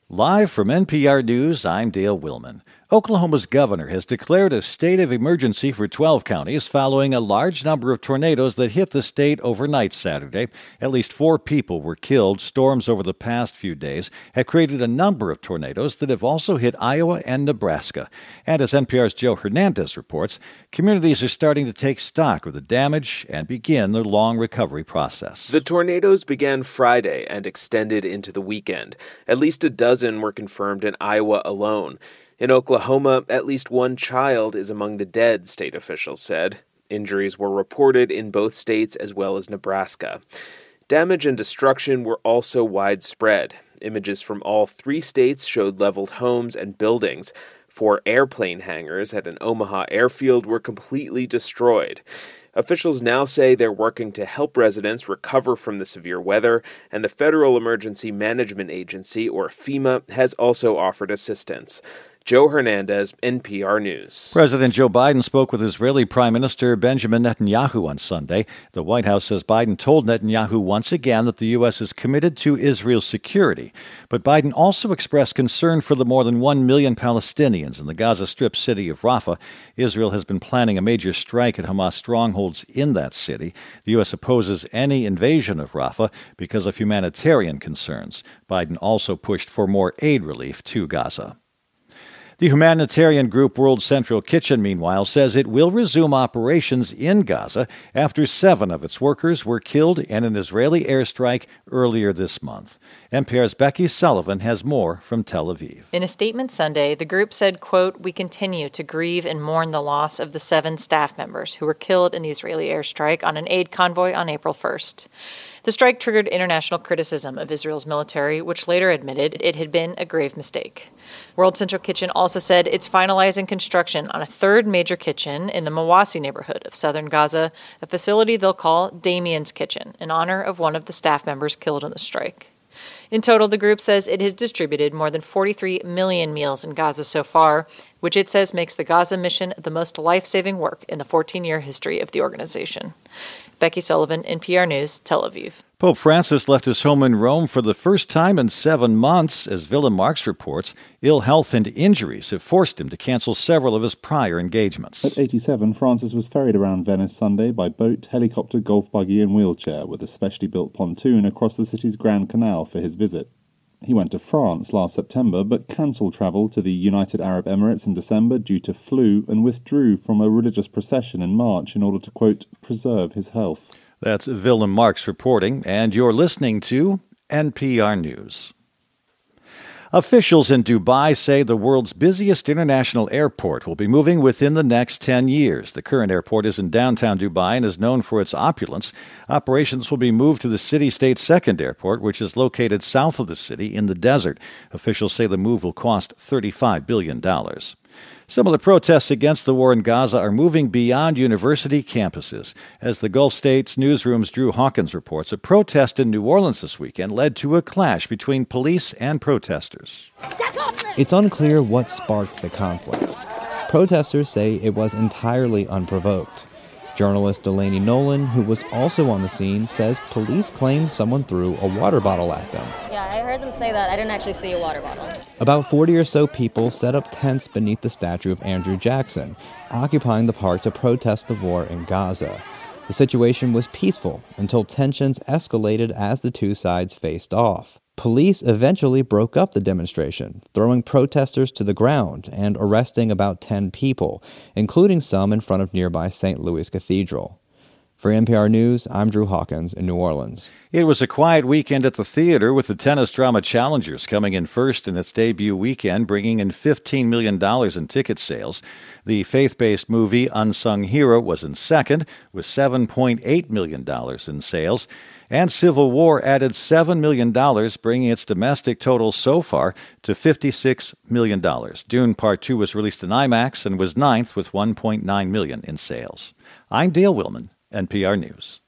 Live from NPR News, I'm Dale Willman. Oklahoma's governor has declared a state of emergency for 12 counties following a large number of tornadoes that hit the state overnight Saturday. At least 4 people were killed. Storms over the past few days have created a number of tornadoes that have also hit Iowa and Nebraska. And as NPR's Joe Hernandez reports, communities are starting to take stock of the damage and begin their long recovery process. The tornadoes began Friday and extended into the weekend. At least a dozen were confirmed in Iowa alone. In Oklahoma, at least 1 child is among the dead, state officials said. Injuries were reported in both states as well as Nebraska. Damage and destruction were also widespread. Images from all 3 states showed leveled homes and buildings. 4 airplane hangars at an Omaha airfield were completely destroyed. Officials now say they're working to help residents recover from the severe weather, and the Federal Emergency Management Agency, or FEMA, has also offered assistance. Joe Hernandez, NPR News. President Joe Biden spoke with Israeli Prime Minister Benjamin Netanyahu on Sunday. The White House says Biden told Netanyahu once again that the U.S. is committed to Israel's security. But Biden also expressed concern for the more than 1 million Palestinians in the Gaza Strip city of Rafah. Israel has been planning a major strike at Hamas strongholds in that city. The U.S. opposes any invasion of Rafah because of humanitarian concerns. Biden also pushed for more aid relief to Gaza. The humanitarian group World Central Kitchen, meanwhile, says it will resume operations in Gaza after 7 of its workers were killed in an Israeli airstrike earlier this month. NPR's Becky Sullivan has more from Tel Aviv. In a statement Sunday, the group said, quote, "We continue to grieve and mourn the loss of the 7 staff members who were killed in the Israeli airstrike on an aid convoy on April 1st. The strike triggered international criticism of Israel's military, which later admitted it had been a grave mistake. World Central Kitchen also said it's finalizing construction on a 3rd major kitchen in the Mawasi neighborhood of southern Gaza, a facility they'll call Damien's Kitchen, in honor of one of the staff members killed in the strike. In total, the group says it has distributed more than 43 million meals in Gaza so far, which it says makes the Gaza mission the most life-saving work in the 14-year history of the organization. Becky Sullivan, NPR News, Tel Aviv. Pope Francis left his home in Rome for the first time in 7 months. As Willem Marx reports, ill health and injuries have forced him to cancel several of his prior engagements. At 87, Francis was ferried around Venice Sunday by boat, helicopter, golf buggy and wheelchair with a specially built pontoon across the city's Grand Canal for his visit. He went to France last September but cancelled travel to the United Arab Emirates in December due to flu and withdrew from a religious procession in March in order to, quote, preserve his health. That's Willem Marx reporting, and you're listening to NPR News. Officials in Dubai say the world's busiest international airport will be moving within the next 10 years. The current airport is in downtown Dubai and is known for its opulence. Operations will be moved to the city-state's second airport, which is located south of the city in the desert. Officials say the move will cost $35 billion. Some of the protests against the war in Gaza are moving beyond university campuses. As the Gulf States newsroom's Drew Hawkins reports, a protest in New Orleans this weekend led to a clash between police and protesters. It's unclear what sparked the conflict. Protesters say it was entirely unprovoked. Journalist Delaney Nolan, who was also on the scene, says police claimed someone threw a water bottle at them. Yeah, I heard them say that. I didn't actually see a water bottle. About 40 or so people set up tents beneath the statue of Andrew Jackson, occupying the park to protest the war in Gaza. The situation was peaceful until tensions escalated as the two sides faced off. Police eventually broke up the demonstration, throwing protesters to the ground and arresting about 10 people, including some in front of nearby St. Louis Cathedral. For NPR News, I'm Drew Hawkins in New Orleans. It was a quiet weekend at the theater, with the tennis drama Challengers coming in first in its debut weekend, bringing in $15 million in ticket sales. The faith-based movie Unsung Hero was in second, with $7.8 million in sales. And Civil War added $7 million, bringing its domestic total so far to $56 million. Dune Part 2 was released in IMAX and was ninth with $1.9 million in sales. I'm Dale Willman, NPR News.